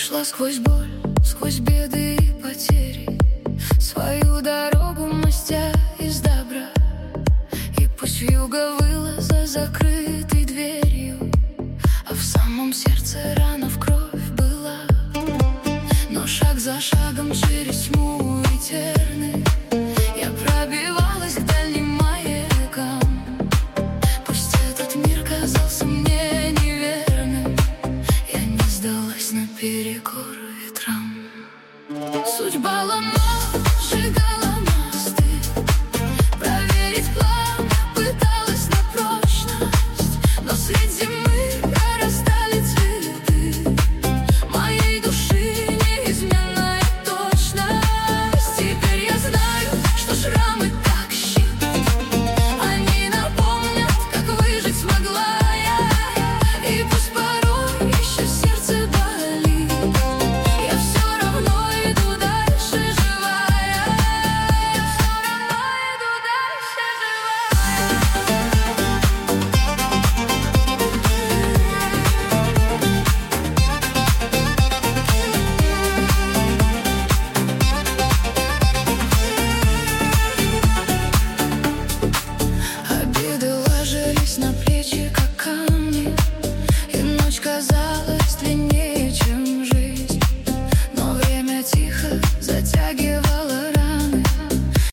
Шла сквозь боль, сквозь беды и потери, свою дорогу мостя из добра. И пусть вьюга выла за закрытой дверью, а в самом сердце рана в кровь была. Но шаг за шагом через тьму и терны я пробивалась к дальним маякам. Пусть этот мир казался мне неверным, я не сдалась наперекор ветрам. Судьба ломала